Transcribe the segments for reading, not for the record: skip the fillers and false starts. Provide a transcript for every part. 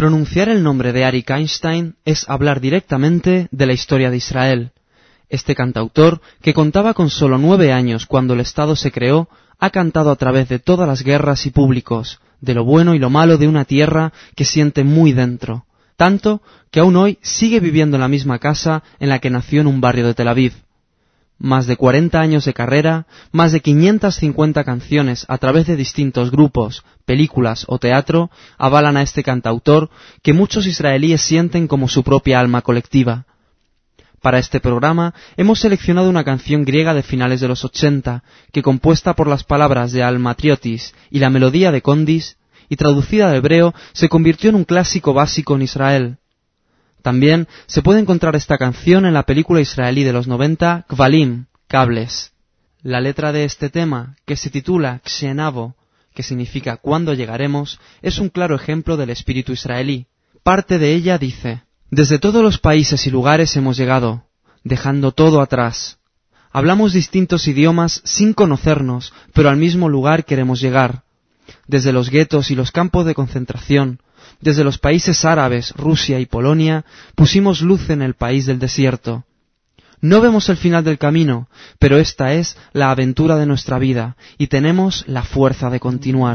Pronunciar el nombre de Arik Einstein es hablar directamente de la historia de Israel. Este cantautor, que contaba con solo 9 años cuando el Estado se creó, ha cantado a través de todas las guerras y públicos, de lo bueno y lo malo de una tierra que siente muy dentro, tanto que aún hoy sigue viviendo en la misma casa en la que nació en un barrio de Tel Aviv. Más de 40 años de carrera, más de 550 canciones a través de distintos grupos, películas o teatro avalan a este cantautor que muchos israelíes sienten como su propia alma colectiva. Para este programa hemos seleccionado una canción griega de finales de los 80, que compuesta por las palabras de Almatriotis y la melodía de Condis, y traducida al hebreo, se convirtió en un clásico básico en Israel. También se puede encontrar esta canción en la película israelí de los 90, Kvalim, Cables. La letra de este tema, que se titula Kshenavo, que significa cuando llegaremos, es un claro ejemplo del espíritu israelí. Parte de ella dice: desde todos los países y lugares hemos llegado, dejando todo atrás. Hablamos distintos idiomas sin conocernos, pero al mismo lugar queremos llegar. Desde los guetos y los campos de concentración, desde los países árabes, Rusia y Polonia, pusimos luz en el país del desierto. No vemos el final del camino, pero esta es la aventura de nuestra vida, y tenemos la fuerza de continuar.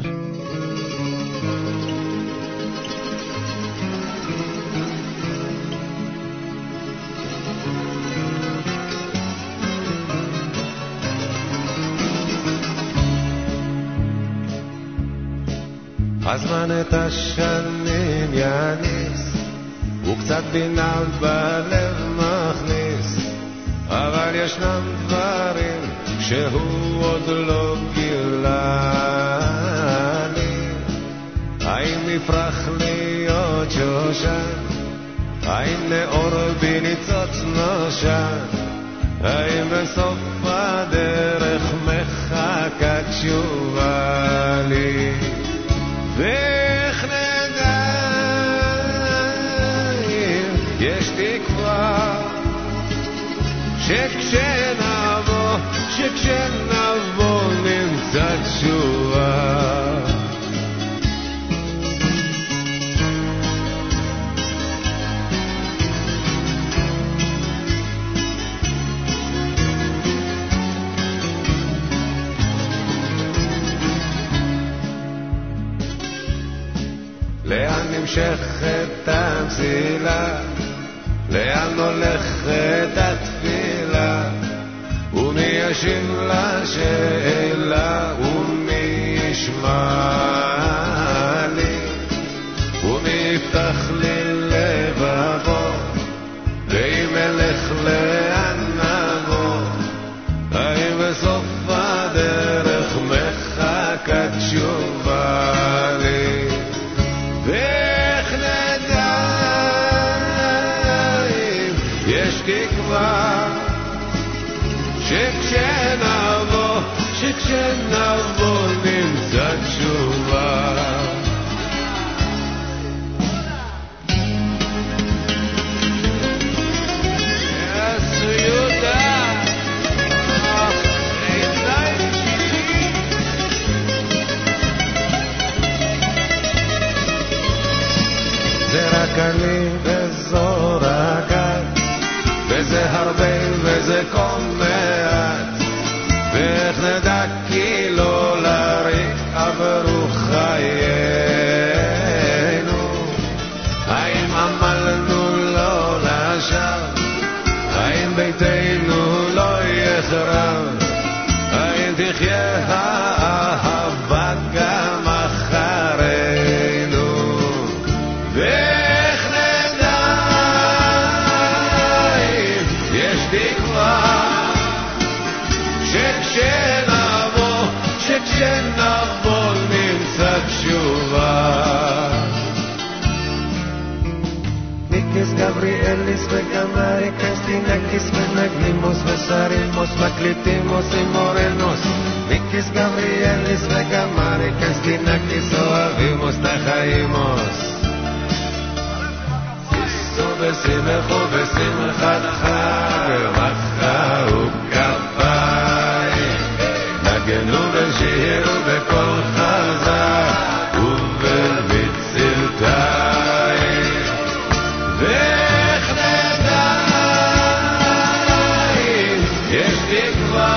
הזמן את השנים יניס, וקצת בינה בלב מכניס, אבל ישנם דברים שהוא עוד לא גילה לי. האם נפרח להיות שושן? האם נאור בי ניצוץ נושן? האם בסוף הדרך מחכה תשובה לי? ואיך נדע אם יש תקווה שכשנבוא נמצא תשובה. לאן נמשכת המסילה? לאן הולכת התפילה? ומי ישיב לשאלה? ומי ישמע לי? ומי יפתח לי לבבו? ואם אלך לאן נבוא? האם בסוף הדרך מחכה תשובה לי? ואיך נדע אם יש תקווה שכשנבוא נמצא תשובה. זה רק אני וזו רק את, וזה הרבה וזה כל מעט, ואיך נדע כי לא לריק עברו חיינו? האם עמלנו לא לשווא? האם ביתנו לא יחרב? האם תחיה האהבה גם אחרינו? ואיך נדע אם יש תקווה שכשנבוא נמצא תשובה. מיקס גבריאליס וגם אריק אינסטינקיס מנגנימוס ושרימוס מקליטימוס עם מורנוס. מיקס גבריאליס וגם אריק אינסטינקיס אוהבימוס נחיימוס. ושמחו בשמחת חג מחאו כפיים, נגנו ושירו בקול חזק ובמצלתיים. תקווה